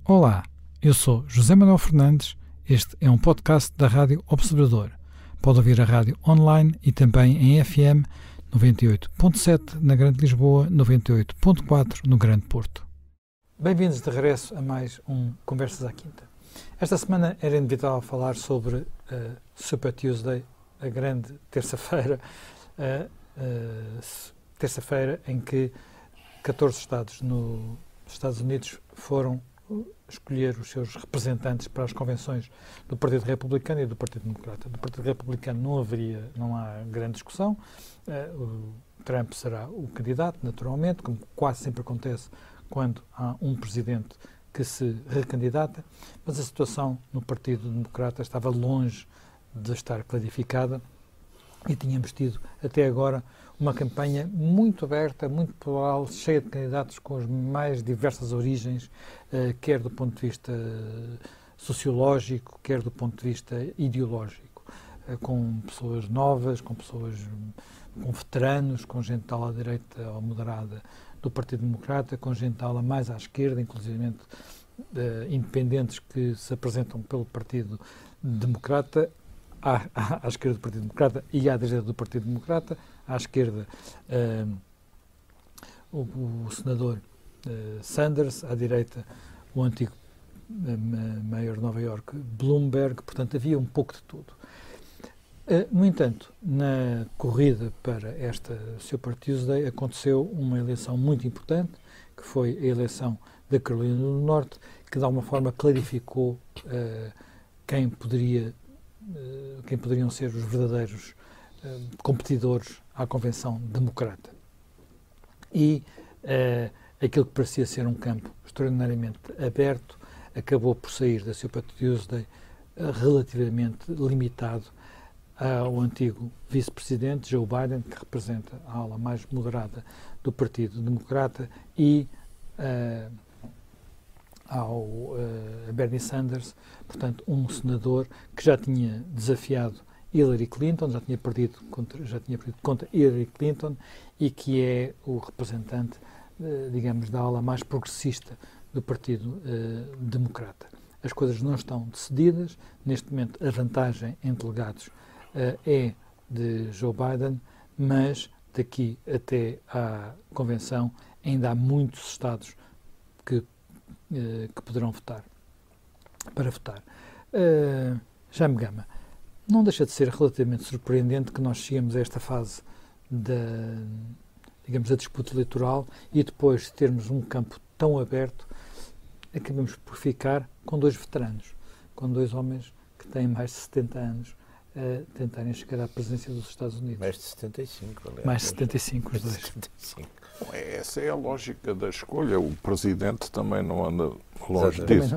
Olá, eu sou José Manuel Fernandes. Este é um podcast da Rádio Observador. Pode ouvir a rádio online e também em FM 98.7 na Grande Lisboa, 98.4 no Grande Porto. Bem-vindos de regresso a mais um Conversas à Quinta. Esta semana era inevitável falar sobre Super Tuesday, a grande terça-feira, terça-feira em que 14 estados nos Estados Unidos foram escolher os seus representantes para as convenções do Partido Republicano e do Partido Democrata. Do Partido Republicano não há grande discussão. O Trump será o candidato, naturalmente, como quase sempre acontece quando há um presidente que se recandidata, mas a situação no Partido Democrata estava longe de estar clarificada e tínhamos tido até agora uma campanha muito aberta, muito plural, cheia de candidatos com as mais diversas origens, quer do ponto de vista sociológico, quer do ponto de vista ideológico, com pessoas novas, com veteranos, com gente da ala direita ou moderada do Partido Democrata, com gente da ala mais à esquerda, inclusive independentes que se apresentam pelo Partido Democrata, à esquerda do Partido Democrata e à direita do Partido Democrata. À esquerda, o senador Sanders, à direita, o antigo mayor de Nova Iorque, Bloomberg. Portanto, havia um pouco de tudo. No entanto, na corrida para esta Super Tuesday aconteceu uma eleição muito importante, que foi a eleição da Carolina do Norte, que de alguma forma clarificou quem poderiam ser os verdadeiros competidores à Convenção Democrata. E aquilo que parecia ser um campo extraordinariamente aberto acabou por sair da Super Tuesday relativamente limitado ao antigo vice-presidente Joe Biden, que representa a ala mais moderada do Partido Democrata, e a Bernie Sanders, portanto, um senador que já tinha desafiado Hillary Clinton, já tinha perdido contra Hillary Clinton e que é o representante, digamos, da ala mais progressista do Partido Democrata. As coisas não estão decididas. Neste momento, a vantagem em delegados é de Joe Biden, mas daqui até à convenção ainda há muitos estados que poderão votar, para votar. Jaime Gama, não deixa de ser relativamente surpreendente que nós cheguemos a esta fase da disputa eleitoral e depois de termos um campo tão aberto, acabamos por ficar com dois veteranos, com dois homens que têm mais de 70 anos a tentarem chegar à presidência dos Estados Unidos. Mais de 75, aliás. Mais de 75, os dois. 75. Essa é a lógica da escolha. O Presidente também não anda longe disso.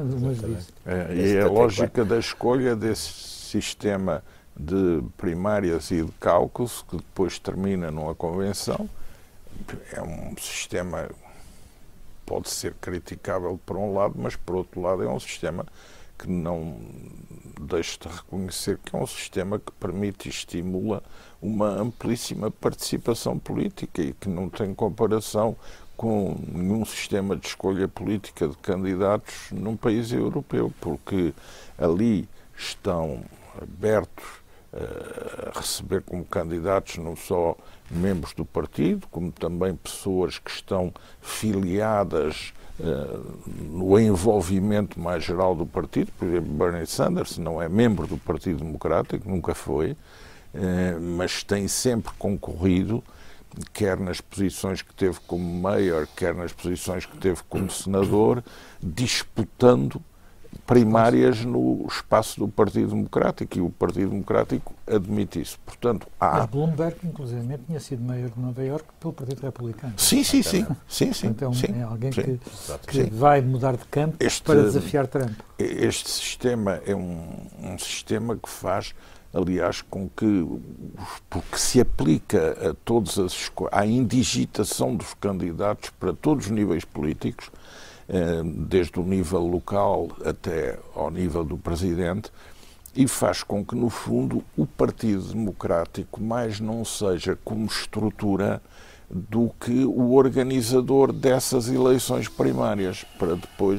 E é a lógica da escolha desse sistema de primárias e de caucus, que depois termina numa convenção. É um sistema, pode ser criticável por um lado, mas por outro lado é um sistema que não deixa de reconhecer que é um sistema que permite e estimula uma amplíssima participação política e que não tem comparação com nenhum sistema de escolha política de candidatos num país europeu, porque ali estão abertos a receber como candidatos não só membros do partido, como também pessoas que estão filiadas no envolvimento mais geral do partido. Por exemplo, Bernie Sanders não é membro do Partido Democrático, nunca foi, mas tem sempre concorrido, quer nas posições que teve como mayor, quer nas posições que teve como senador, disputando primárias no espaço do Partido Democrático, e o Partido Democrático admite isso. Portanto, Mas Bloomberg, inclusive, tinha sido mayor de Nova Iorque pelo Partido Republicano. Sim. Então é alguém sim. que vai mudar de campo para desafiar Trump. Este sistema é um sistema que faz, aliás, com que, porque se aplica a todas à indigitação dos candidatos para todos os níveis políticos, desde o nível local até ao nível do Presidente, e faz com que, no fundo, o Partido Democrático mais não seja como estrutura do que o organizador dessas eleições primárias, para depois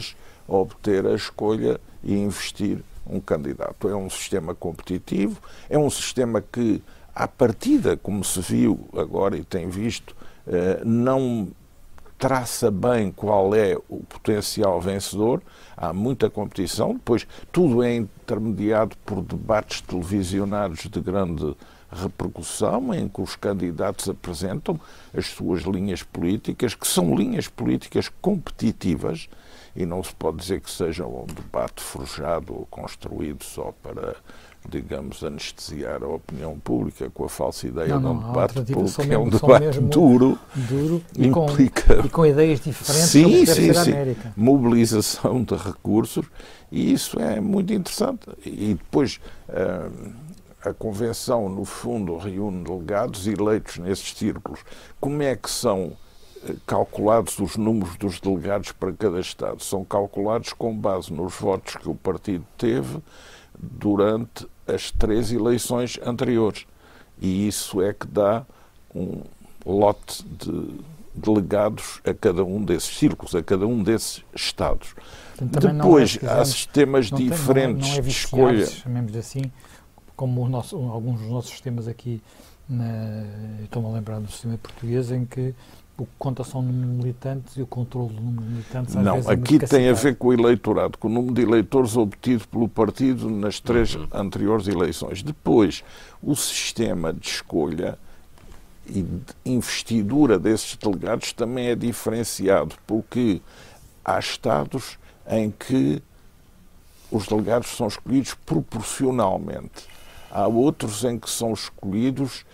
obter a escolha e investir um candidato. É um sistema competitivo, é um sistema que, à partida, como se viu agora e tem visto, não traça bem qual é o potencial vencedor. Há muita competição, depois tudo é intermediado por debates televisionados de grande repercussão, em que os candidatos apresentam as suas linhas políticas, que são linhas políticas competitivas, e não se pode dizer que seja um debate forjado ou construído só para, digamos, anestesiar a opinião pública com a falsa ideia de um debate, porque é um debate duro e com ideias diferentes sobre a América. Mobilização de recursos, e isso é muito interessante. E depois a Convenção, no fundo, reúne delegados eleitos nesses círculos. Como é que são calculados os números dos delegados para cada Estado? São calculados com base nos votos que o partido teve durante as 3 eleições anteriores. E isso é que dá um lote de delegados a cada um desses círculos, a cada um desses Estados. Portanto, depois há sistemas diferentes de escolha. Chamemos assim, como alguns dos nossos sistemas aqui, estou-me a lembrar do sistema português, em que o que conta são o número de militantes e o controle do número de militantes. Não, aqui tem a ver com o eleitorado, com o número de eleitores obtido pelo partido nas 3 anteriores eleições. Depois, o sistema de escolha e de investidura desses delegados também é diferenciado, porque há Estados em que os delegados são escolhidos proporcionalmente. Há outros em que são escolhidos,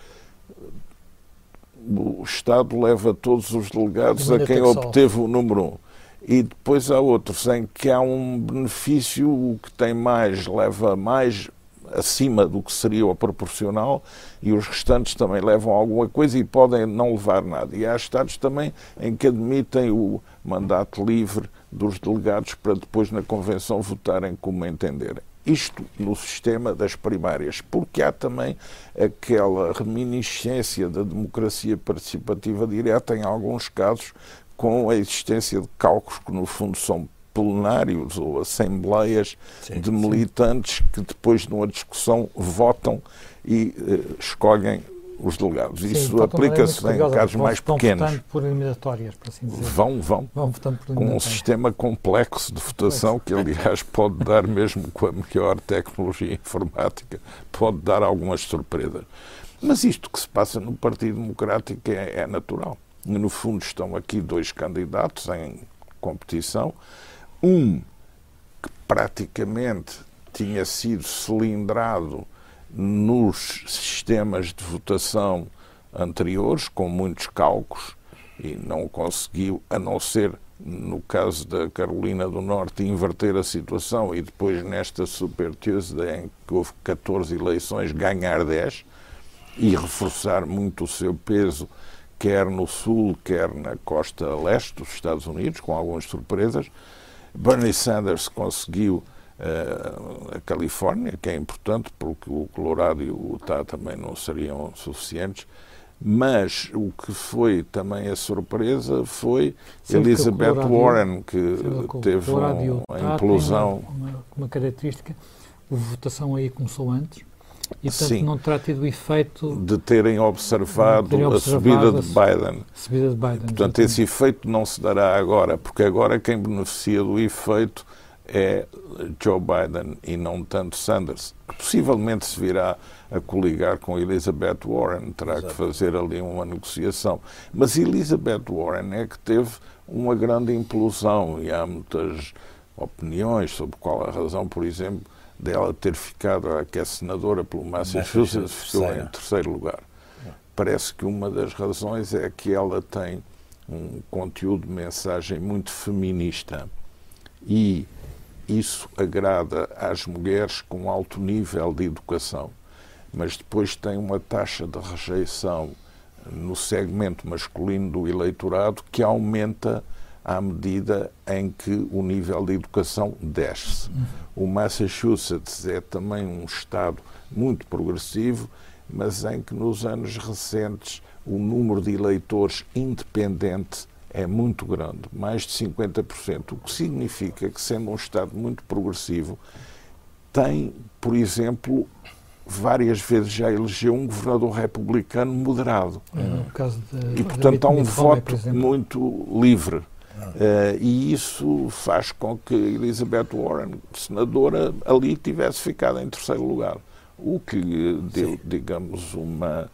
o Estado leva todos os delegados a quem obteve o número 1. E depois há outros em que há um benefício, o que tem mais leva mais acima do que seria o proporcional, e os restantes também levam alguma coisa e podem não levar nada. E há Estados também em que admitem o mandato livre dos delegados para depois na Convenção votarem como entenderem. Isto no sistema das primárias, porque há também aquela reminiscência da democracia participativa direta, em alguns casos, com a existência de cálculos que, no fundo, são plenários ou assembleias de militantes que depois, numa discussão, votam e escolhem os delegados. Isso aplica-se em casos mais pequenos. Vão votando por eliminatórias, por assim dizer. Vão votando por com um sistema complexo de votação que, aliás, pode dar, mesmo com a melhor tecnologia informática, pode dar algumas surpresas. Mas isto que se passa no Partido Democrático é natural. No fundo, estão aqui 2 candidatos em competição. Um que praticamente tinha sido cilindrado nos sistemas de votação anteriores, com muitos cálculos, e não conseguiu, a não ser no caso da Carolina do Norte, inverter a situação e depois nesta Super Tuesday, em que houve 14 eleições, ganhar 10 e reforçar muito o seu peso, quer no Sul, quer na costa leste dos Estados Unidos, com algumas surpresas. Bernie Sanders conseguiu a Califórnia, que é importante, porque o Colorado e o Utah também não seriam suficientes, mas o que foi também a surpresa foi Elizabeth Warren, que teve uma implosão. Uma característica, a votação aí começou antes, e portanto não terá tido o efeito de terem observado a subida de Biden. Portanto, esse efeito não se dará agora, porque agora quem beneficia do efeito é Joe Biden e não tanto Sanders, que possivelmente se virá a coligar com Elizabeth Warren, terá que fazer ali uma negociação. Mas Elizabeth Warren é que teve uma grande implosão e há muitas opiniões sobre qual a razão, por exemplo, dela ter ficado, que é senadora pelo Massachusetts, ficou em 3º lugar. Parece que uma das razões é que ela tem um conteúdo de mensagem muito feminista e isso agrada às mulheres com alto nível de educação, mas depois tem uma taxa de rejeição no segmento masculino do eleitorado que aumenta à medida em que o nível de educação desce. O Massachusetts é também um estado muito progressivo, mas em que nos anos recentes o número de eleitores independente é muito grande, mais de 50%, o que significa que, sendo um Estado muito progressivo, tem, por exemplo, várias vezes já elegeu um governador republicano moderado. No caso e, portanto, há um voto muito livre. E isso faz com que Elizabeth Warren, senadora, ali tivesse ficado em terceiro lugar. O que deu, digamos, uma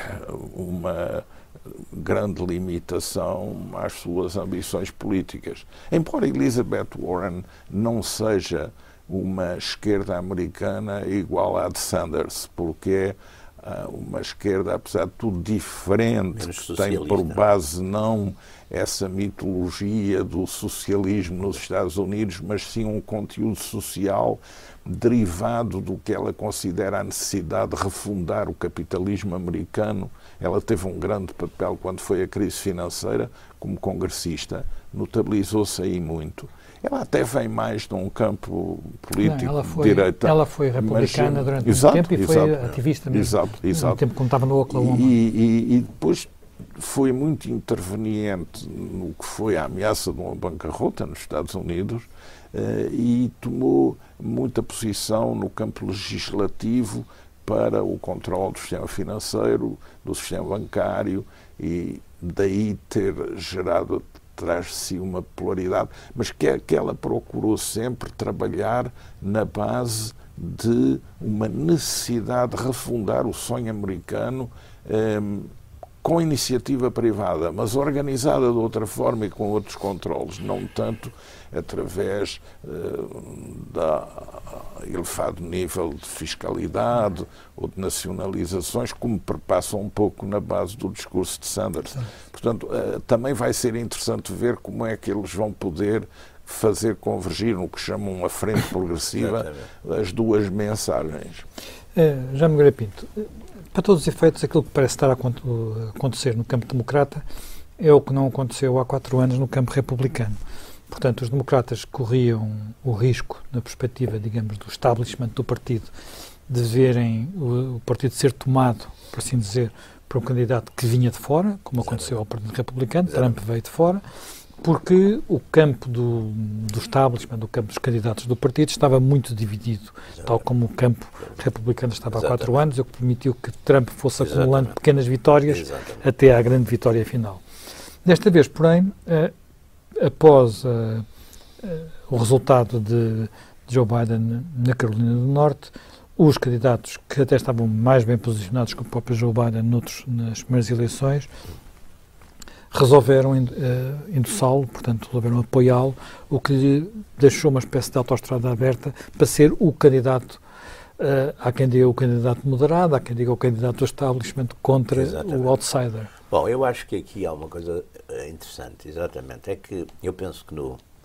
grande limitação às suas ambições políticas. Embora Elizabeth Warren não seja uma esquerda americana igual à de Sanders, porque é uma esquerda, apesar de tudo, diferente, que tem por base não essa mitologia do socialismo nos Estados Unidos, mas sim um conteúdo social derivado do que ela considera a necessidade de refundar o capitalismo americano. Ela teve um grande papel quando foi a crise financeira, como congressista, notabilizou-se aí muito. Ela até vem mais de um campo político de direita. Ela foi republicana durante muito tempo e foi ativista mesmo. No tempo quando estava no Oklahoma. E depois foi muito interveniente no que foi a ameaça de uma bancarrota nos Estados Unidos e tomou muita posição no campo legislativo para o controle do sistema financeiro, do sistema bancário, e daí ter gerado atrás de si uma polaridade, mas que ela procurou sempre trabalhar na base de uma necessidade de refundar o sonho americano com iniciativa privada, mas organizada de outra forma e com outros controles, não tanto através da elevado nível de fiscalidade ou de nacionalizações, como perpassa um pouco na base do discurso de Sanders. Portanto, também vai ser interessante ver como é que eles vão poder fazer convergir no que chamam uma frente progressiva as duas mensagens. Jaime Nogueira Pinto, para todos os efeitos, aquilo que parece estar a acontecer no campo democrata é o que não aconteceu há 4 anos no campo republicano. Portanto, os democratas corriam o risco, na perspectiva, digamos, do establishment do partido, de verem o partido ser tomado, por assim dizer, por um candidato que vinha de fora, como aconteceu ao Partido Republicano. Trump veio de fora, porque o campo do establishment, do campo dos candidatos do partido, estava muito dividido, tal como o campo republicano estava há 4 anos, o que permitiu que Trump fosse acumulando pequenas vitórias até à grande vitória final. Desta vez, porém, após o resultado de Joe Biden na Carolina do Norte, os candidatos que até estavam mais bem posicionados que o próprio Joe Biden nas primeiras eleições, resolveram endossá-lo, portanto, resolveram apoiá-lo, o que lhe deixou uma espécie de autoestrada aberta para ser o candidato, há quem diga o candidato moderado, há quem diga o candidato do establishment contra o outsider. Bom, eu acho que aqui há uma coisa interessante, exatamente, é que eu penso que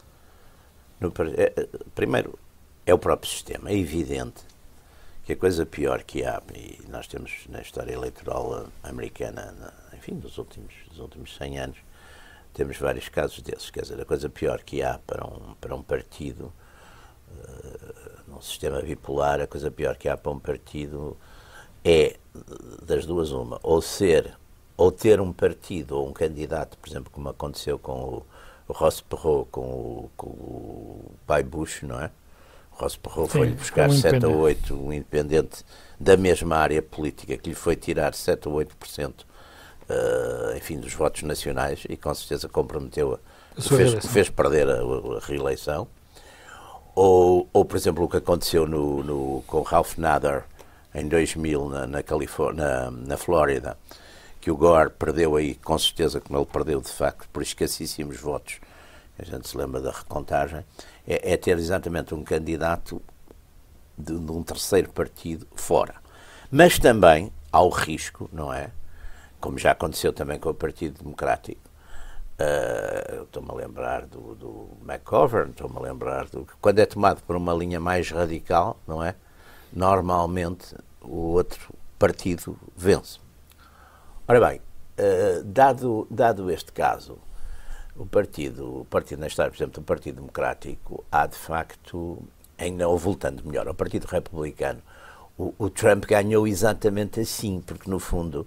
primeiro, é o próprio sistema, é evidente que a coisa pior que há, e nós temos na história eleitoral americana, enfim, dos últimos 100 anos, temos vários casos desses. Quer dizer, a coisa pior que há para um partido, num sistema bipolar, a coisa pior que há para um partido é, das duas uma, ou ter um partido ou um candidato, por exemplo, como aconteceu com o Ross Perot, com o pai Bush, não é? Ross Perot foi-lhe buscar 7 ou 8, um independente da mesma área política, que lhe foi tirar 7 ou 8%, enfim, dos votos nacionais, e com certeza comprometeu fez perder a reeleição. Ou, por exemplo, o que aconteceu com Ralph Nader em 2000 na Flórida, que o Gore perdeu aí, com certeza, como ele perdeu de facto por escassíssimos votos, a gente se lembra da recontagem, é ter exatamente um candidato de um terceiro partido fora. Mas também há o risco, não é? Como já aconteceu também com o Partido Democrático. Estou-me a lembrar do McGovern, estou-me a lembrar quando é tomado por uma linha mais radical, não é? Normalmente o outro partido vence. Ora bem, dado este caso, o partido na história, por exemplo, do Partido Democrático, há de facto, ou voltando melhor ao Partido Republicano, o Trump ganhou exatamente assim, porque no fundo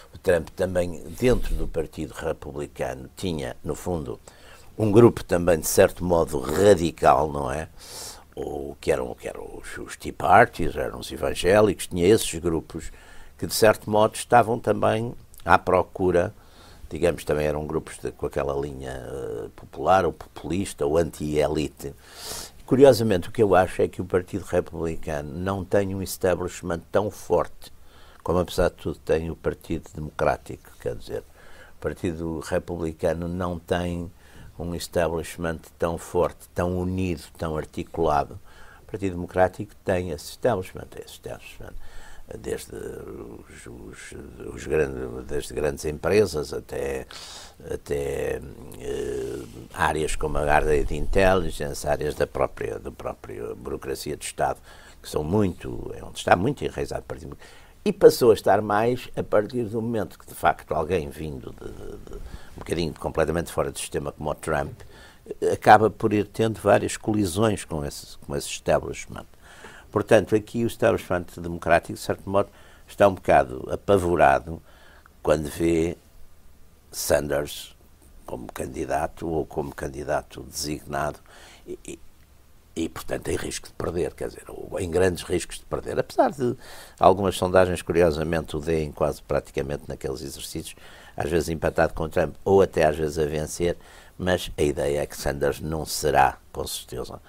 O Trump também, dentro do Partido Republicano, tinha, no fundo, um grupo também, de certo modo, radical, não é? Que eram os Tea Parties, eram os evangélicos, tinha esses grupos que, de certo modo, estavam também à procura, digamos, também eram grupos com aquela linha popular, ou populista, ou anti-elite. Curiosamente, o que eu acho é que o Partido Republicano não tem um establishment tão forte como, apesar de tudo, tem o Partido Democrático. Quer dizer, o Partido Republicano não tem um establishment tão forte, tão unido, tão articulado. O Partido Democrático tem esse establishment, desde desde grandes empresas até áreas como a área de intelligence, áreas da própria burocracia do Estado, que são onde está muito enraizado o Partido Democrático. E passou a estar mais a partir do momento que, de facto, alguém vindo um bocadinho completamente fora do sistema, como o Trump, acaba por ir tendo várias colisões com esse establishment. Portanto, aqui o establishment democrático, de certo modo, está um bocado apavorado quando vê Sanders como candidato ou como candidato designado e, portanto, em risco de perder, quer dizer, em grandes riscos de perder, apesar de algumas sondagens, curiosamente, o deem quase praticamente naqueles exercícios, às vezes empatado com Trump ou até às vezes a vencer, mas a ideia é que Sanders não será, com certeza,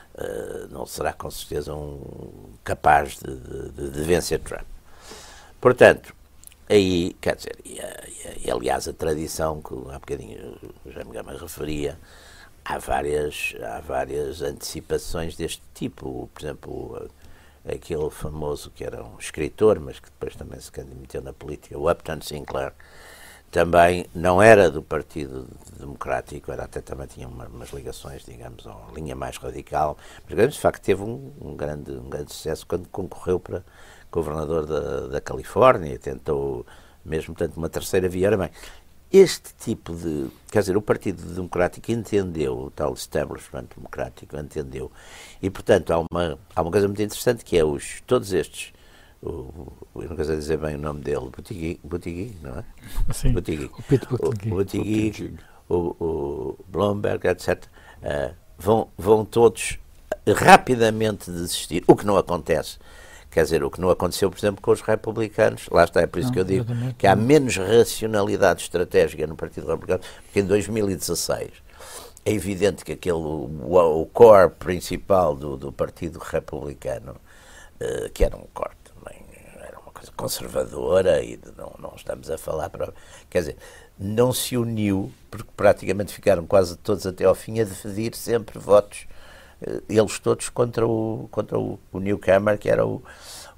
capaz de vencer Trump. Portanto, aí, quer dizer, e aliás a tradição que há bocadinho o Jaime Gama referia, há várias antecipações deste tipo. Por exemplo, aquele famoso que era um escritor, mas que depois também se meteu na política, o Upton Sinclair, também não era do Partido Democrático, até também tinha umas ligações, digamos, a uma linha mais radical, mas de facto teve um grande sucesso quando concorreu para governador da Califórnia, tentou mesmo, portanto, uma terceira via. Ora bem, este tipo de... Quer dizer, o Partido Democrático entendeu, o tal establishment democrático entendeu, e, portanto, há uma coisa muito interessante que é todos estes... eu não consigo dizer bem o nome dele, Buttigieg, não é? Sim, Buttigieg. o Pete Buttigieg. O Bloomberg, etc., vão todos rapidamente desistir, o que não acontece. Quer dizer, o que não aconteceu, por exemplo, com os republicanos. Lá está, é por isso que eu digo que há menos racionalidade estratégica no Partido Republicano, porque em 2016 é evidente que o core principal do Partido Republicano, que era um core também, era uma coisa conservadora, e não estamos a falar quer dizer, não se uniu, porque praticamente ficaram quase todos até ao fim a dividir sempre votos, eles todos contra o Newcomer, que era o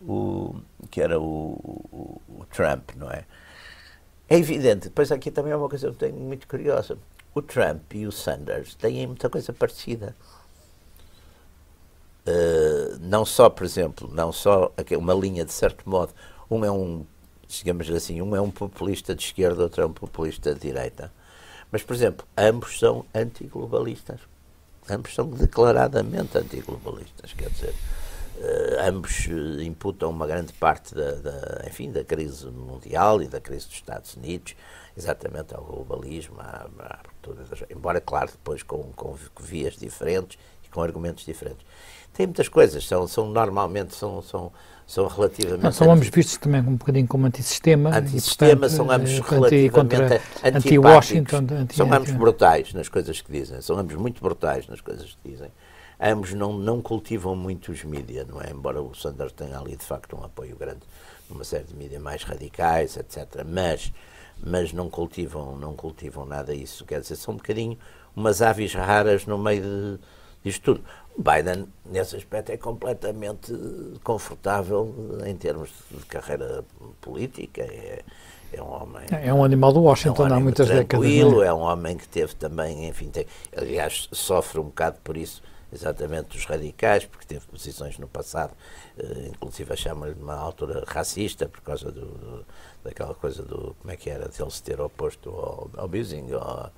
Trump, não é? É evidente. Depois aqui também é uma coisa que eu tenho muito curiosa. O Trump e o Sanders têm muita coisa parecida. Não só, por exemplo, uma linha de certo modo, digamos assim, um é um populista de esquerda, outro é um populista de direita. Mas, por exemplo, ambos são antiglobalistas. Ambos são declaradamente antiglobalistas, quer dizer, ambos imputam uma grande parte da crise mundial e da crise dos Estados Unidos, exatamente ao globalismo, embora, claro, depois com vias diferentes e com argumentos diferentes. Tem muitas coisas, normalmente relativamente... São ambos vistos também um bocadinho como antissistema. Antissistema, são ambos relativamente anti-Washington. São ambos brutais nas coisas que dizem, são ambos muito brutais nas coisas que dizem. Ambos não cultivam muito os mídias, não é? Embora o Sanders tenha ali, de facto, um apoio grande numa série de mídias mais radicais, etc. Mas não cultivam nada isso. Quer dizer, são um bocadinho umas aves raras no meio disto tudo. O Biden, nesse aspecto, é completamente confortável em termos de carreira política. É um homem... É um animal do Washington há muitas décadas. É um homem que teve também, enfim, aliás, sofre um bocado por isso, exatamente dos radicais, porque teve posições no passado, inclusive chamam-lhe numa altura racista, por causa daquela coisa como é que era, de ele se ter oposto ao Busing,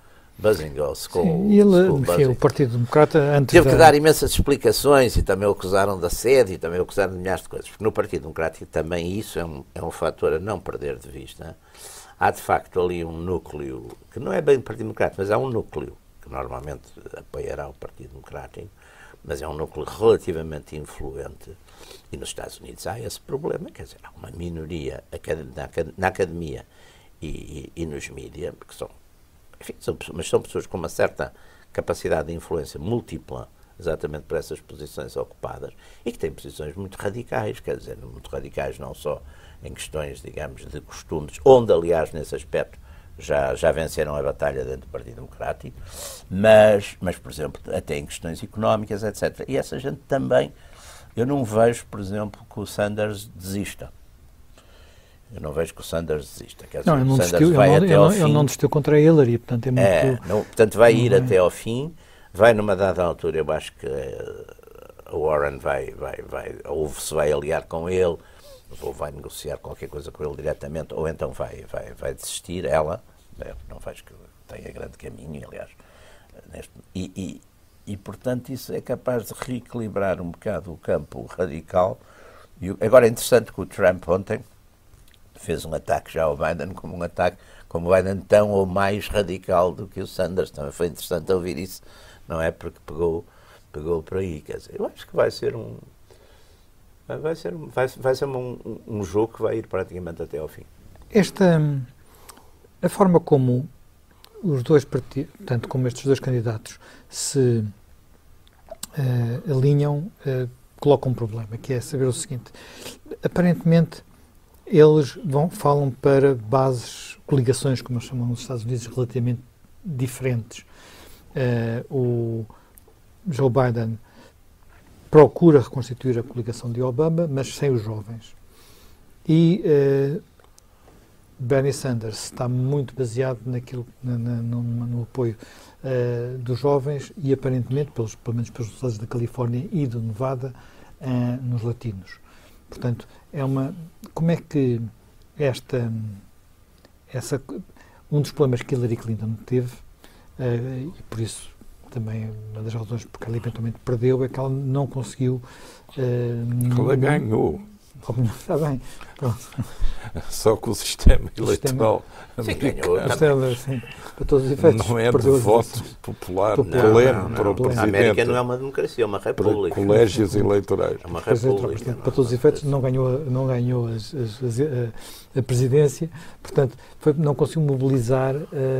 Buzzing ou School. Sim, ele, o Partido Democrata, antes teve que dar imensas explicações e também o acusaram de assédio e também o acusaram de milhares de coisas. Porque no Partido Democrático também isso é um fator a não perder de vista. Há de facto ali um núcleo, que não é bem o Partido Democrático, mas há um núcleo que normalmente apoiará o Partido Democrático, mas é um núcleo relativamente influente. E nos Estados Unidos há esse problema, quer dizer, há uma minoria na academia e nos mídias, porque são pessoas com uma certa capacidade de influência múltipla, exatamente por essas posições ocupadas, e que têm posições muito radicais, quer dizer, muito radicais não só em questões, digamos, de costumes, onde, aliás, nesse aspecto, já venceram a batalha dentro do Partido Democrático, mas, por exemplo, até em questões económicas, etc. E essa gente também, eu não vejo, por exemplo, que o Sanders desista. Eu não vejo que o Sanders desista. Quer dizer, não, ele não desistiu contra a Hillary, portanto é muito... portanto vai ir até ao fim, vai numa dada altura, eu acho que a Warren ou se vai aliar com ele, ou vai negociar qualquer coisa com ele diretamente, ou então vai desistir, ela, não vejo que tenha grande caminho, aliás, e portanto isso é capaz de reequilibrar um bocado o campo radical. Agora é interessante que o Trump ontem fez um ataque já ao Biden como o Biden tão ou mais radical do que o Sanders. Também foi interessante ouvir isso, não é? Porque pegou por aí, quer dizer, eu acho que vai ser um jogo que vai ir praticamente até ao fim. A forma como os dois partidos, tanto como estes dois candidatos, se alinham, coloca um problema, que é saber o seguinte: aparentemente eles falam para bases, coligações, como chamam nos Estados Unidos, relativamente diferentes. O Joe Biden procura reconstituir a coligação de Obama, mas sem os jovens. E Bernie Sanders está muito baseado no apoio dos jovens e, aparentemente, pelo menos pelos estados da Califórnia e do Nevada, nos latinos. Portanto, como é que um dos problemas que Hillary Clinton teve, e por isso também uma das razões porque ela eventualmente perdeu, é que ela não conseguiu... ela ganhou. Está bem. Pronto. Só que o sistema eleitoral ganhou. Sim, para todos os efeitos. Não é de voto popular pleno para o Presidente. A América não é uma democracia, é uma república. Para colégios eleitorais. É uma república. Para todos os efeitos, não ganhou a presidência, portanto, não conseguiu mobilizar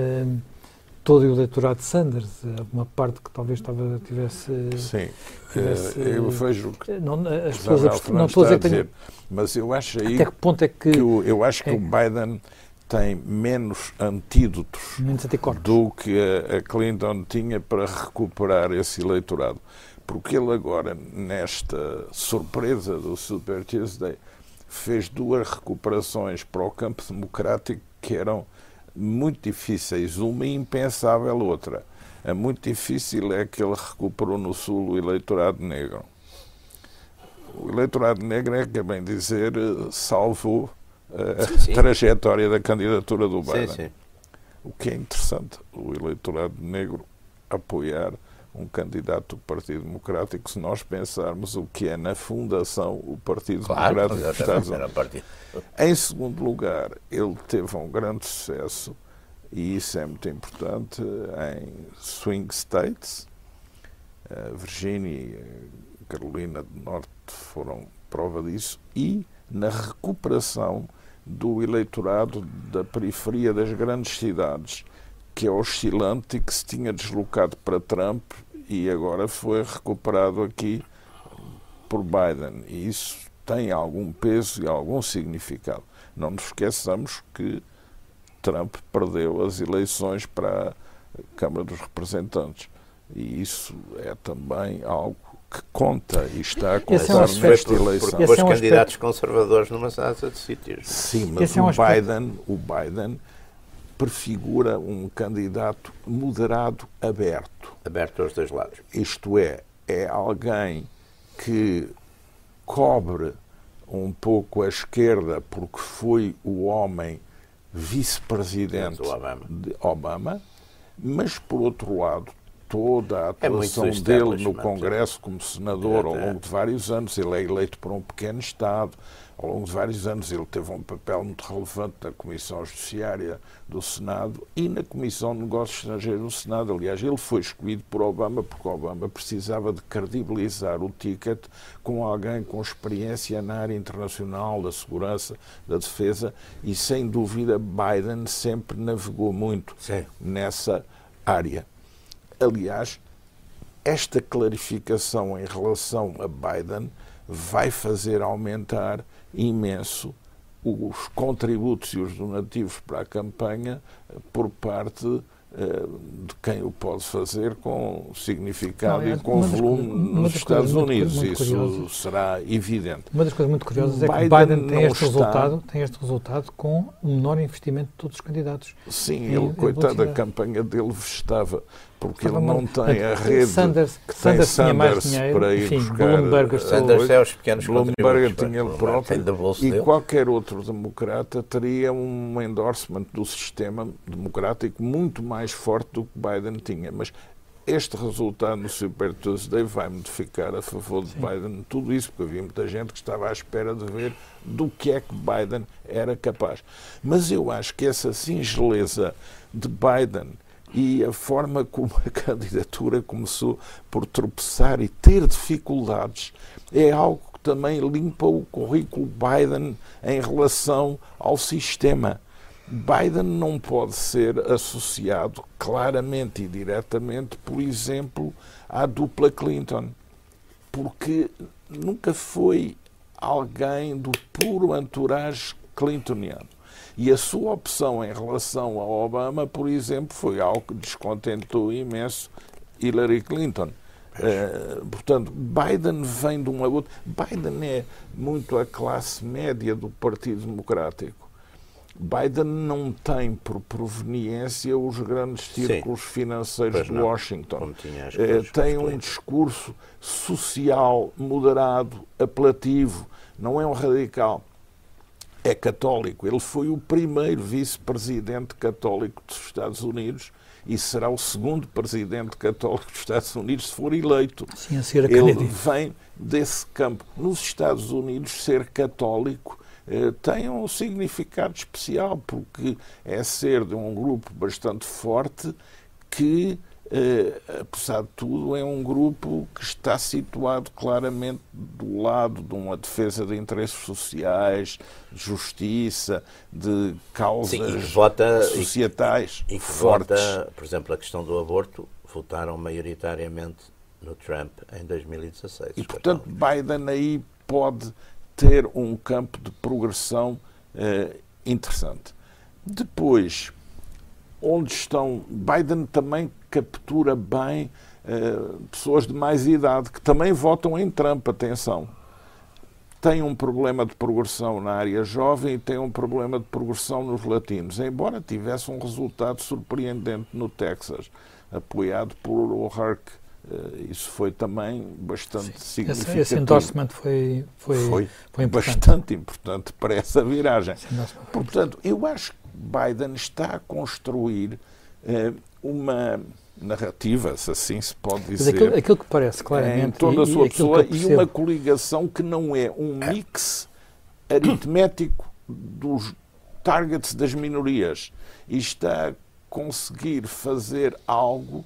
todo o eleitorado de Sanders, uma parte que talvez tivesse... Sim, eu vejo que as pessoas não estou a dizer que tenham... Mas eu acho aí até que ponto é que eu acho que o Biden tem menos antídotos do que a Clinton tinha para recuperar esse eleitorado. Porque ele agora, nesta surpresa do Super Tuesday, fez duas recuperações para o campo democrático que eram muito difíceis, uma impensável, outra. A muito difícil é que ele recuperou no Sul o eleitorado negro. O eleitorado negro é, que é bem dizer, salvou a trajetória da candidatura do Biden. Sim. O que é interessante, o eleitorado negro apoiar um candidato do Partido Democrático, se nós pensarmos o que é na fundação o Partido Democrático dos Estados Unidos. Em segundo lugar, ele teve um grande sucesso, e isso é muito importante, em swing states. Virgínia e Carolina do Norte foram prova disso, e na recuperação do eleitorado da periferia das grandes cidades, que é oscilante e que se tinha deslocado para Trump e agora foi recuperado aqui por Biden. E isso tem algum peso e algum significado. Não nos esqueçamos que Trump perdeu as eleições para a Câmara dos Representantes. E isso é também algo que conta e está a contar nesta eleição. Porque os candidatos conservadores numa série de sítios. Sim, mas o Biden prefigura um candidato moderado aberto. Aberto aos dois lados. Isto é alguém que cobre um pouco a esquerda porque foi o homem vice-presidente de Obama, Mas, por outro lado, toda a atuação dele no Congresso como senador ao longo de vários anos, ele é eleito por um pequeno Estado, ao longo de vários anos ele teve um papel muito relevante na Comissão Judiciária do Senado e na Comissão de Negócios Estrangeiros do Senado. Aliás, ele foi escolhido por Obama porque Obama precisava de credibilizar o ticket com alguém com experiência na área internacional, da segurança, da defesa, e sem dúvida Biden sempre navegou muito nessa área. Aliás, esta clarificação em relação a Biden vai fazer aumentar imenso os contributos e os donativos para a campanha por parte de quem o pode fazer com significado e com volume nos Estados Unidos. Isso será evidente. Uma das coisas muito curiosas é que Biden tem este resultado com o menor investimento de todos os candidatos. Sim, ele, coitado, a campanha dele estava, porque ele não tem a rede. Sanders tinha mais dinheiro, para ir buscar. Sanders é os pequenos Bloomberg tinha ele próprio e qualquer outro democrata teria um endorsement do sistema democrático muito mais forte do que Biden tinha. Mas este resultado no Super Tuesday vai modificar a favor de Biden tudo isso, porque havia muita gente que estava à espera de ver do que é que Biden era capaz. Mas eu acho que essa singeleza de Biden e a forma como a candidatura começou por tropeçar e ter dificuldades é algo que também limpa o currículo Biden em relação ao sistema. Biden não pode ser associado claramente e diretamente, por exemplo, à dupla Clinton, porque nunca foi alguém do puro entourage clintoniano. E a sua opção em relação ao Obama, por exemplo, foi algo que descontentou imenso Hillary Clinton. Portanto, Biden vem de uma outra... Biden é muito a classe média do Partido Democrático. Biden não tem por proveniência os grandes círculos financeiros de Washington. Tem um discurso social moderado, apelativo, não é um radical. É católico. Ele foi o primeiro vice-presidente católico dos Estados Unidos e será o segundo presidente católico dos Estados Unidos se for eleito. Sim, a senhora Ele Kennedy. vem desse campo. Nos Estados Unidos, ser católico tem um significado especial, porque é ser de um grupo bastante forte que, apesar de tudo, é um grupo que está situado claramente do lado de uma defesa de interesses sociais, de justiça, de causas societais e que fortes. Vota, por exemplo, a questão do aborto, votaram maioritariamente no Trump em 2016. E, portanto, Biden aí pode ter um campo de progressão interessante. Depois, onde estão... Biden também captura bem pessoas de mais idade, que também votam em Trump, atenção. Tem um problema de progressão na área jovem e tem um problema de progressão nos latinos, embora tivesse um resultado surpreendente no Texas, apoiado por O'Rourke. Isso foi também bastante significativo. Esse endorsement foi bastante importante para essa viragem. Portanto, eu acho que Biden está a construir uma narrativa, se assim se pode dizer, mas aquilo que parece claramente, em toda a sua pessoa, e uma coligação que não é um mix aritmético dos targets das minorias, e está a conseguir fazer algo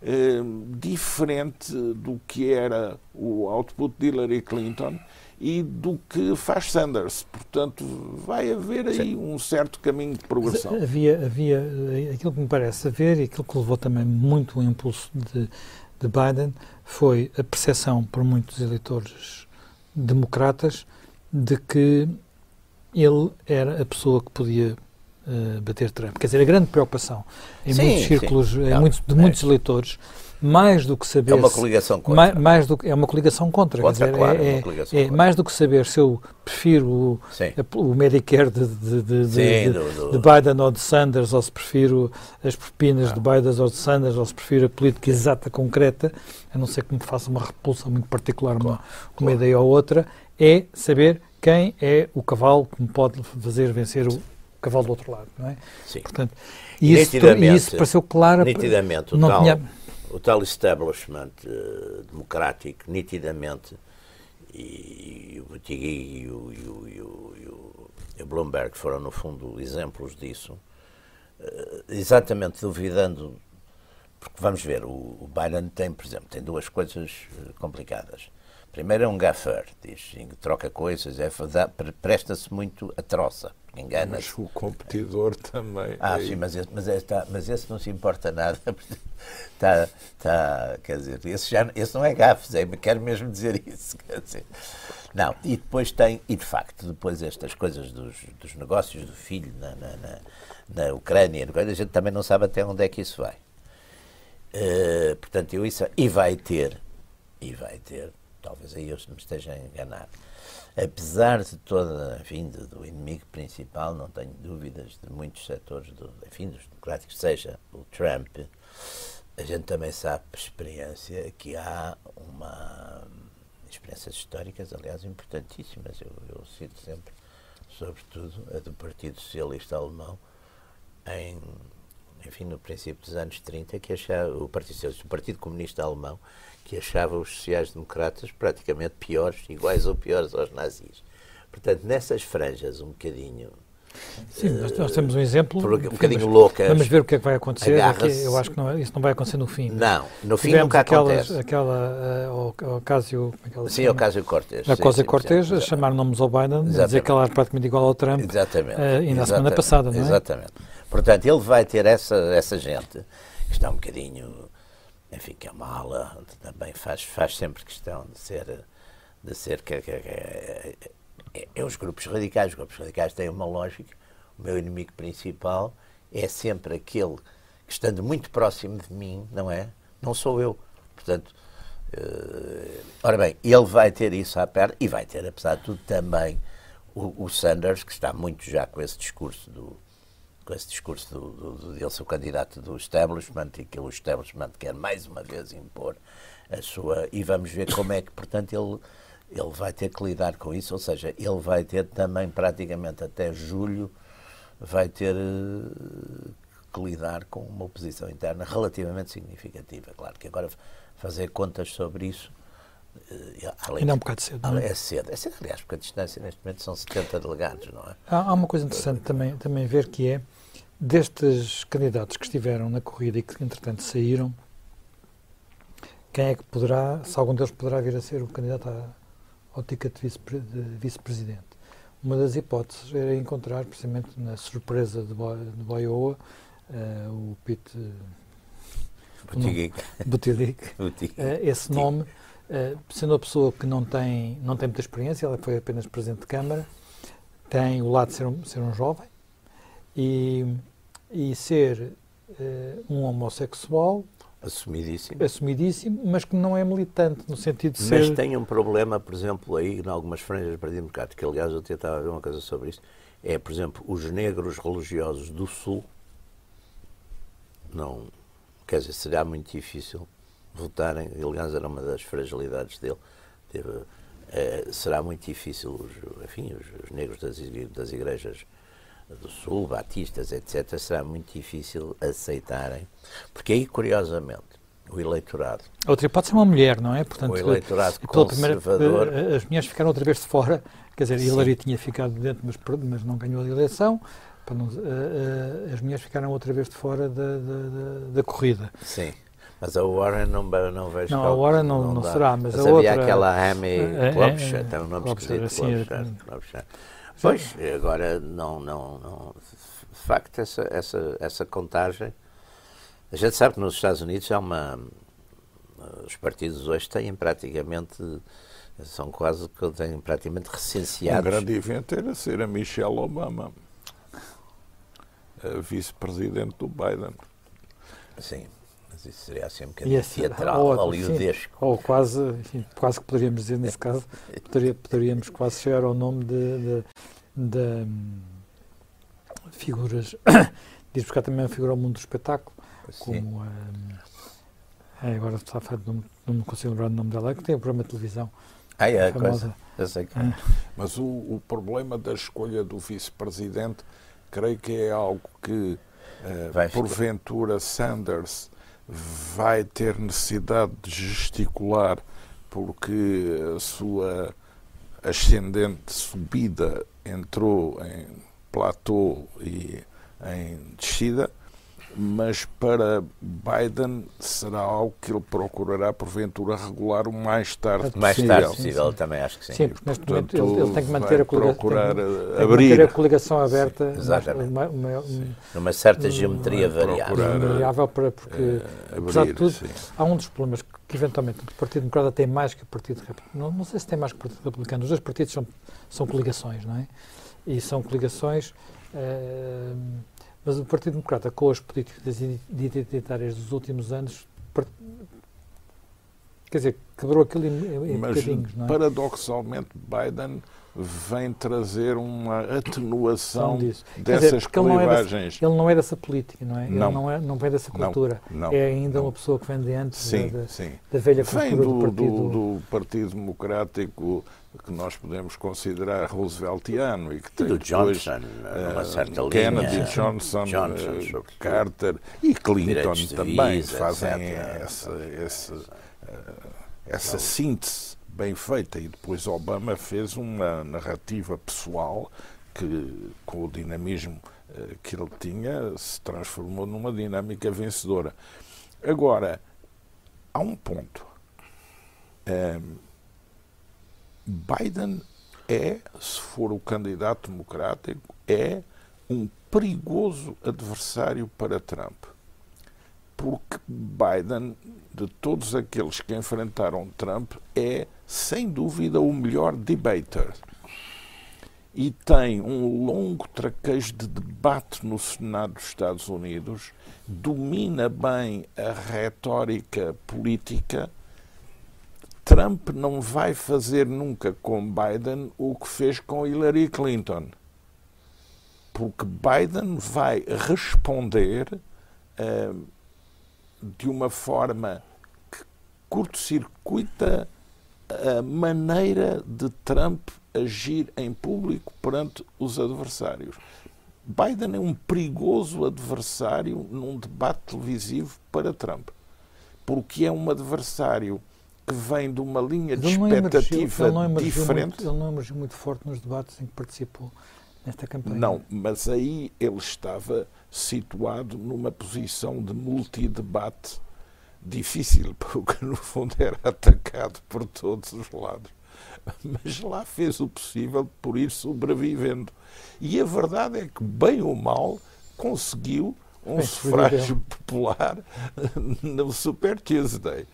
diferente do que era o output de Hillary Clinton e do que faz Sanders. Portanto, vai haver aí um certo caminho de progressão. Mas havia aquilo que me parece haver, e aquilo que levou também muito o impulso de Biden, foi a percepção por muitos eleitores democratas de que ele era a pessoa que podia bater Trump. Quer dizer, a grande preocupação em muitos círculos, de muitos eleitores, mais do que saber... É uma coligação contra. É uma coligação contra. Quer dizer, claro, uma coligação contra. Mais do que saber se eu prefiro o Medicare de Biden ou de Sanders, ou se prefiro as propinas de Biden ou de Sanders, ou se prefiro a política exata, concreta, a não ser que me faça uma repulsa muito particular, uma ideia ou outra, é saber quem é o cavalo que me pode fazer vencer o cavalo do outro lado, não é? Sim. Portanto, isso pareceu claro. Nitidamente, o tal establishment democrático, nitidamente, e o Buttigieg e o Bloomberg foram, no fundo, exemplos disso, exatamente duvidando, porque vamos ver, o Biden tem, por exemplo, tem duas coisas complicadas. Primeiro é um gaffer, diz, troca coisas, presta-se muito a troça, engana-se. Mas o competidor também. Sim, mas esse não se importa nada. Quer dizer, esse não é gafes, quero mesmo dizer isso. Quer dizer, não, e depois tem, e de facto, depois estas coisas dos negócios do filho na Ucrânia, a gente também não sabe até onde é que isso vai. Portanto, e vai ter, talvez aí eu me esteja a enganar, apesar de toda, enfim, do inimigo principal, não tenho dúvidas de muitos setores, dos democráticos, seja o Trump, a gente também sabe por experiência que há experiências históricas, aliás, importantíssimas. Eu cito sempre, sobretudo, a do Partido Socialista Alemão, no princípio dos anos 30, que achava, o Partido Comunista Alemão, que achava os sociais-democratas praticamente piores, iguais ou piores aos nazis. Portanto, nessas franjas um bocadinho... Sim, nós temos um exemplo... Um bocadinho loucas. Vamos ver o que é que vai acontecer. Eu acho que isso não vai acontecer no fim. Não, no fim nunca acontece. Sim, Ocasio-Cortez. A Ocasio-Cortez, a chamar nomes ao Biden, a dizer que ela era praticamente igual ao Trump. Exatamente. E na semana passada, não é? Exatamente. Portanto, ele vai ter essa gente que está um bocadinho... Enfim, que é uma ala, também faz sempre questão de ser os grupos radicais. Os grupos radicais têm uma lógica. O meu inimigo principal é sempre aquele que, estando muito próximo de mim, não é? Não sou eu. Portanto, ora bem, ele vai ter isso à perna e vai ter, apesar de tudo, também o Sanders, que está muito já com esse discurso dele ser o candidato do establishment, e que o establishment quer mais uma vez impor a sua... E vamos ver como é que, portanto, ele vai ter que lidar com isso, ou seja, ele vai ter também praticamente até julho, vai ter que lidar com uma oposição interna relativamente significativa. Claro que agora fazer contas sobre isso... Ainda é um bocado cedo, não é? É cedo, aliás, porque a distância neste momento são 70 delegados, não é? Há uma coisa interessante também ver, que é, destes candidatos que estiveram na corrida e que entretanto saíram, quem é que poderá, se algum deles poderá vir a ser o candidato ao ticket de vice-presidente? Uma das hipóteses era encontrar, precisamente na surpresa de Iowa, o Pete Buttigieg, esse nome, sendo uma pessoa que não tem muita experiência, ela foi apenas Presidente de Câmara, tem o lado de ser um jovem e ser um homossexual assumidíssimo, mas que não é militante, no sentido de ser... Mas tem um problema, por exemplo, aí, em algumas franjas do Partido Democrático, que aliás eu tentava ver uma coisa sobre isso, é, por exemplo, os negros religiosos do Sul, não, quer dizer, será muito difícil votarem, aliás era uma das fragilidades dele, será muito difícil, os negros das igrejas do Sul, batistas, etc., será muito difícil aceitarem, porque aí, curiosamente, o eleitorado... Outra hipótese é uma mulher, não é? Portanto, o eleitorado conservador... As mulheres ficaram outra vez de fora, quer dizer, Hillary tinha ficado dentro, mas não ganhou a eleição, as mulheres ficaram outra vez de fora da corrida. Sim. Mas a Warren não vejo... Não, a Warren não será, mas a havia outra... aquela Amy Klobuchar, tem um nome esquisito, Klobuchar. Pois, agora não... De facto, essa contagem... A gente sabe que nos Estados Unidos há os partidos hoje têm praticamente... têm praticamente recenseados... Um grande evento era ser a Michelle Obama, a vice-presidente do Biden. Sim. Isso seria assim um bocadinho teatral, hollywoodesco. Ou quase que poderíamos dizer, nesse caso, poderíamos quase chegar ao nome de figuras, diz buscar também a figura ao mundo do espetáculo, como agora está a falar, não me consigo lembrar o nome dela, que tem um programa de televisão. Famosa. Eu sei que Mas o problema da escolha do vice-presidente creio que é algo que, porventura, Sanders vai ter necessidade de gesticular, porque a sua ascendente subida entrou em platô e em descida, mas para Biden será algo que ele procurará, porventura, regular o mais tarde possível. Mais tarde possível, também acho que sim. Sim, porque neste momento ele tem que manter a coligação aberta. Sim, exatamente. Numa certa geometria variável. Porque, apesar de tudo, há um dos problemas que eventualmente o Partido Democrata tem mais que o Partido Republicano. Não sei se tem mais que o Partido Republicano. Os dois partidos são coligações, não é? E são coligações... Mas o Partido Democrata, com as políticas identitárias dos últimos anos, quer dizer, quebrou aquilo em bocadinhos, não é? Paradoxalmente, Biden vem trazer uma atenuação dessas clivagens. Ele não é dessa política, não é? Ele não vem dessa cultura. É ainda uma pessoa que vem de antes da velha cultura do Partido Democrático, que nós podemos considerar rooseveltiano e que tem do depois Johnson, uma certa Kennedy, linha, Johnson, Carter e Clinton também visa, fazem essa síntese bem feita, e depois Obama fez uma narrativa pessoal que, com o dinamismo que ele tinha, se transformou numa dinâmica vencedora. Agora, há um ponto. Biden se for o candidato democrático, é um perigoso adversário para Trump. Porque Biden, de todos aqueles que enfrentaram Trump, é, sem dúvida, o melhor debater. E tem um longo traquejo de debate no Senado dos Estados Unidos, domina bem a retórica política. Trump não vai fazer nunca com Biden o que fez com Hillary Clinton. Porque Biden vai responder de uma forma que curto-circuita a maneira de Trump agir em público perante os adversários. Biden é um perigoso adversário num debate televisivo para Trump, porque é um adversário que vem de uma linha de expectativa diferente. Ele não emergiu muito forte nos debates em que participou nesta campanha. Não, mas aí ele estava situado numa posição de multidebate difícil, porque no fundo era atacado por todos os lados. Mas lá fez o possível por ir sobrevivendo. E a verdade é que, bem ou mal, conseguiu um sufrágio popular no Super Tuesday.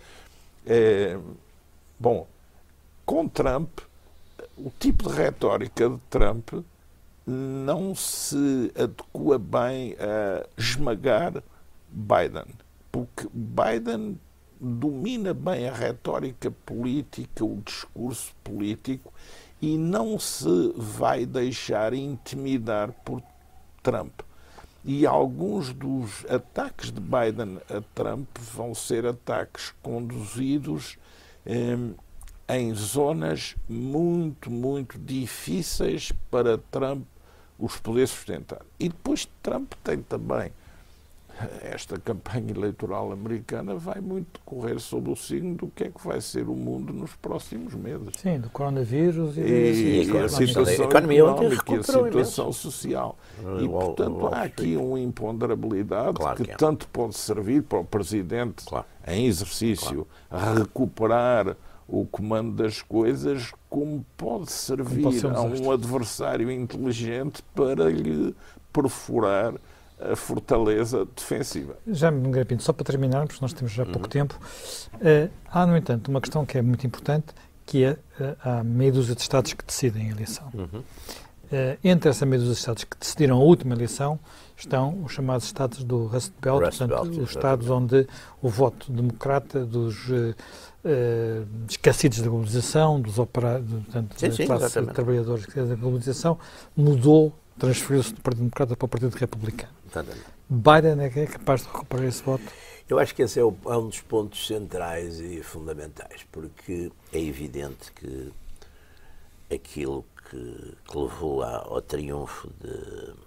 Bom, com Trump, o tipo de retórica de Trump não se adequa bem a esmagar Biden, porque Biden domina bem a retórica política, o discurso político, e não se vai deixar intimidar por Trump. E alguns dos ataques de Biden a Trump vão ser ataques conduzidos em zonas muito, muito difíceis para Trump os poder sustentar. E depois Trump tem também, esta campanha eleitoral americana vai muito correr sob o signo do que é que vai ser o mundo nos próximos meses. Sim, do coronavírus e a situação económica e a situação social. E, portanto, há aqui uma imponderabilidade que tanto pode servir para o Presidente em exercício a recuperar o comando das coisas, como pode servir a um adversário inteligente para lhe perfurar a fortaleza defensiva. Já me Pinto, só para terminarmos, nós temos já pouco tempo, há, no entanto, uma questão que é muito importante, que é há meia dúzia de Estados que decidem a eleição. Entre essa meia dúzia de Estados que decidiram a última eleição estão os chamados Estados do Rust Belt, portanto, os Estados onde o voto democrata dos esquecidos da globalização, dos operários, portanto, da classe de trabalhadores da globalização, mudou, transferiu-se do Partido Democrata para o Partido Republicano. Biden é capaz de recuperar esse voto? Eu acho que esse é um dos pontos centrais e fundamentais, porque é evidente que aquilo que levou ao triunfo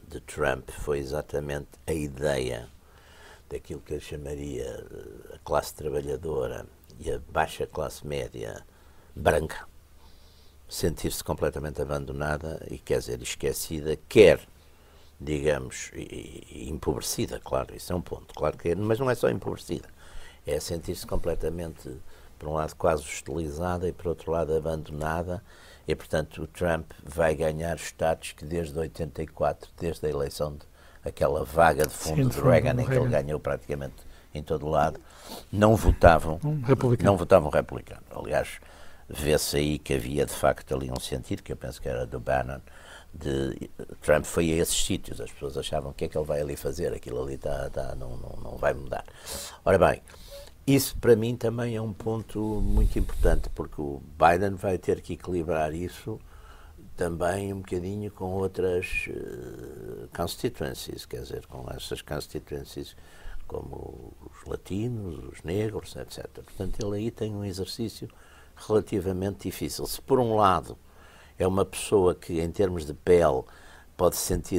de Trump foi exatamente a ideia daquilo que eu chamaria a classe trabalhadora e a baixa classe média branca sentir-se completamente abandonada e, quer dizer, esquecida, quer, digamos, e empobrecida, claro, isso é um ponto, claro que é, mas não é só empobrecida, é sentir-se completamente, por um lado, quase hostilizada e, por outro lado, abandonada, e, portanto, o Trump vai ganhar status que desde 84, desde a eleição de aquela vaga de fundo de Reagan, em que ele ganhou praticamente em todo o lado, não votavam republicano. Aliás, vê-se aí que havia de facto ali um sentido, que eu penso que era do Bannon, de Trump foi a esses sítios, as pessoas achavam que é que ele vai ali fazer, aquilo ali não vai mudar. Ora bem, isso para mim também é um ponto muito importante, porque o Biden vai ter que equilibrar isso também um bocadinho com outras constituencies, quer dizer, com essas constituencies como os latinos, os negros, etc. Portanto, ele aí tem um exercício relativamente difícil. Se por um lado é uma pessoa que em termos de pele pode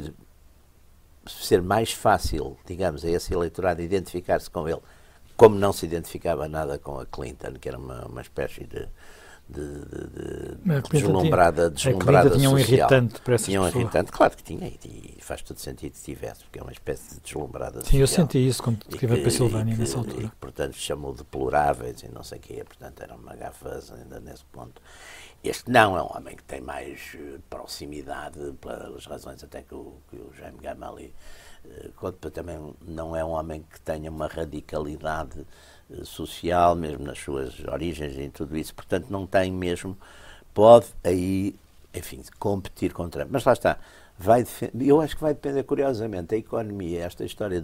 ser mais fácil, digamos, a esse eleitorado identificar-se com ele, como não se identificava nada com a Clinton, que era uma espécie de deslumbrada tinha um irritante para essas pessoas. Tinha um irritante, claro que tinha, e faz todo sentido que tivesse, porque é uma espécie de deslumbrada social. Sim, eu senti isso quando estive a Pensilvânia nessa altura. E, portanto, chamou deploráveis e não sei o quê, portanto, era uma gafaz ainda nesse ponto. Este não é um homem que tem mais proximidade, pelas razões até que o Jaime Gama ali conta, também não é um homem que tenha uma radicalidade social, mesmo nas suas origens e tudo isso, portanto não tem mesmo, pode aí, enfim, competir com Trump. Mas lá está, eu acho que vai depender, curiosamente, a economia, esta história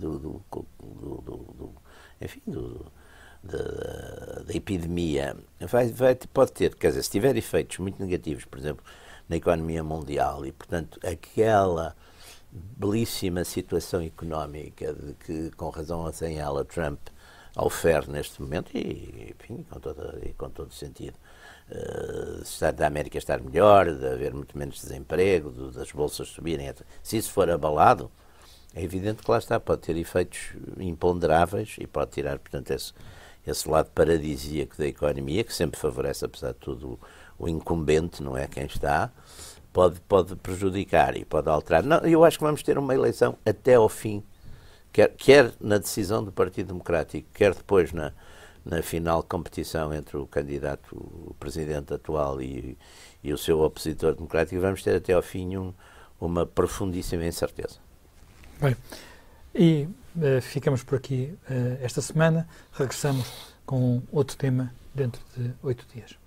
da epidemia, pode ter, quer dizer, se tiver efeitos muito negativos, por exemplo, na economia mundial, e portanto aquela belíssima situação económica de que, com razão ou sem ela, Trump ofere neste momento, e enfim, com todo sentido, da América estar melhor, de haver muito menos desemprego, das bolsas subirem, etc. Se isso for abalado, é evidente que lá está, pode ter efeitos imponderáveis e pode tirar, portanto, esse lado paradisíaco da economia, que sempre favorece, apesar de tudo, o incumbente, não é quem está, pode prejudicar e pode alterar. Não, eu acho que vamos ter uma eleição até ao fim, quer na decisão do Partido Democrático, quer depois na final competição entre o candidato, o presidente atual e o seu opositor democrático, vamos ter até ao fim uma profundíssima incerteza. Bem, e ficamos por aqui esta semana. Regressamos com outro tema dentro de 8 dias.